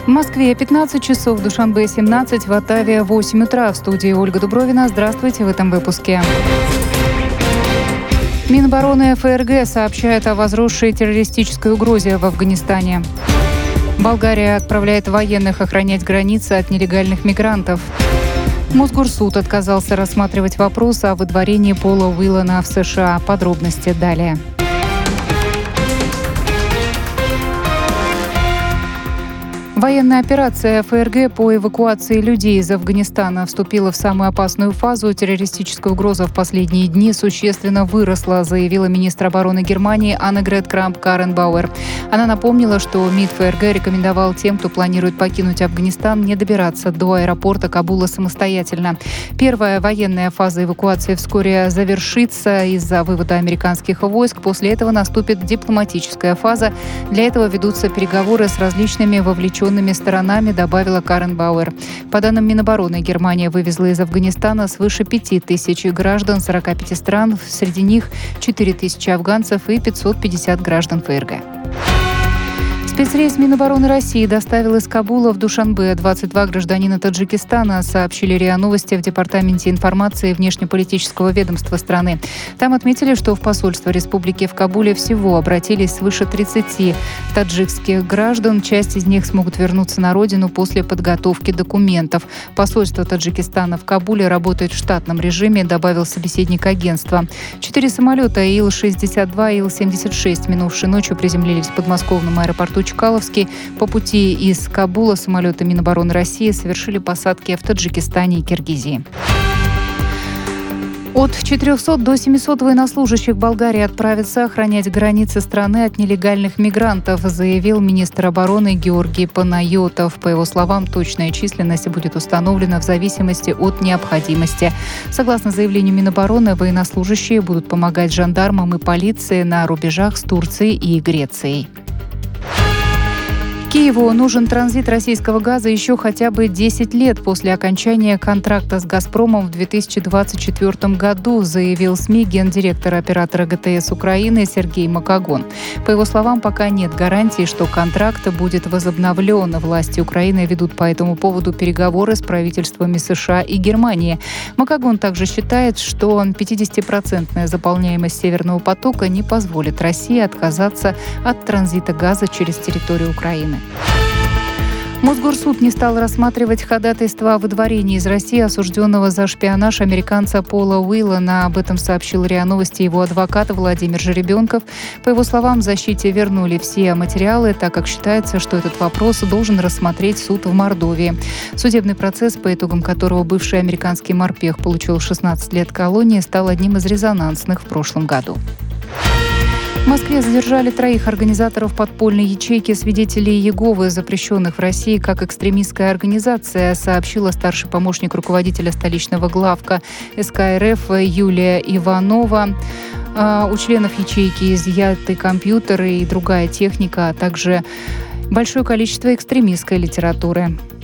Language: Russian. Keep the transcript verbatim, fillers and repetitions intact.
В Москве пятнадцать часов, в Душанбе семнадцать, в Оттаве восемь утра. В студии Ольга Дубровина. Здравствуйте в этом выпуске. Минобороны ФРГ сообщает о возросшей террористической угрозе в Афганистане. Болгария отправляет военных охранять границы от нелегальных мигрантов. Мосгорсуд отказался рассматривать вопрос о выдворении Пола Уиллана в США. Подробности далее. Военная операция ФРГ по эвакуации людей из Афганистана вступила в самую опасную фазу. Террористическая угроза в последние дни существенно выросла, заявила министр обороны Германии Аннегрет Крамп-Карренбауэр. Она напомнила, что МИД ФРГ рекомендовал тем, кто планирует покинуть Афганистан, не добираться до аэропорта Кабула самостоятельно. Первая военная фаза эвакуации вскоре завершится из-за вывода американских войск. После этого наступит дипломатическая фаза. Для этого ведутся переговоры с различными вовлеченными сторонами, добавила Карренбауэр. По данным Минобороны, Германия вывезла из Афганистана свыше пяти тысяч граждан сорока пяти стран, среди них четыре тысячи афганцев и пятьсот пятьдесят граждан ФРГ. Спецрейс Минобороны России доставил из Кабула в Душанбе двадцать два гражданина Таджикистана, сообщили РИА Новости в Департаменте информации внешнеполитического ведомства страны. Там отметили, что в посольство республики в Кабуле всего обратились свыше тридцати таджикских граждан. Часть из них смогут вернуться на родину после подготовки документов. Посольство Таджикистана в Кабуле работает в штатном режиме, добавил собеседник агентства. Четыре самолета Ил шестьдесят два и Ил семьдесят шесть минувшей ночью приземлились в подмосковном аэропорту Чкаловский. По пути из Кабула самолеты Минобороны России совершили посадки в Таджикистане и Киргизии. От четырехсот до семисот военнослужащих Болгарии отправятся охранять границы страны от нелегальных мигрантов, заявил министр обороны Георгий Панайотов. По его словам, точная численность будет установлена в зависимости от необходимости. Согласно заявлению Минобороны, военнослужащие будут помогать жандармам и полиции на рубежах с Турцией и Грецией. Киеву нужен транзит российского газа еще хотя бы десять лет после окончания контракта с «Газпромом» в две тысячи двадцать четвёртом году, заявил СМИ гендиректор оператора ГТС Украины Сергей Макогон. По его словам, пока нет гарантии, что контракт будет возобновлен. Власти Украины ведут по этому поводу переговоры с правительствами США и Германии. Макогон также считает, что пятидесятипроцентная заполняемость «Северного потока» не позволит России отказаться от транзита газа через территорию Украины. Мосгорсуд не стал рассматривать ходатайство о выдворении из России осужденного за шпионаж американца Пола Уиллана. Об этом сообщил РИА Новости его адвокат Владимир Жеребенков. По его словам, защите вернули все материалы, так как считается, что этот вопрос должен рассмотреть суд в Мордовии. Судебный процесс, по итогам которого бывший американский морпех получил шестнадцать лет колонии, стал одним из резонансных в прошлом году. В Москве задержали троих организаторов подпольной ячейки свидетелей Иеговы, запрещенных в России как экстремистская организация, сообщила старший помощник руководителя столичного главка СК РФ Юлия Иванова. У членов ячейки изъяты компьютеры и другая техника, а также большое количество экстремистской литературы.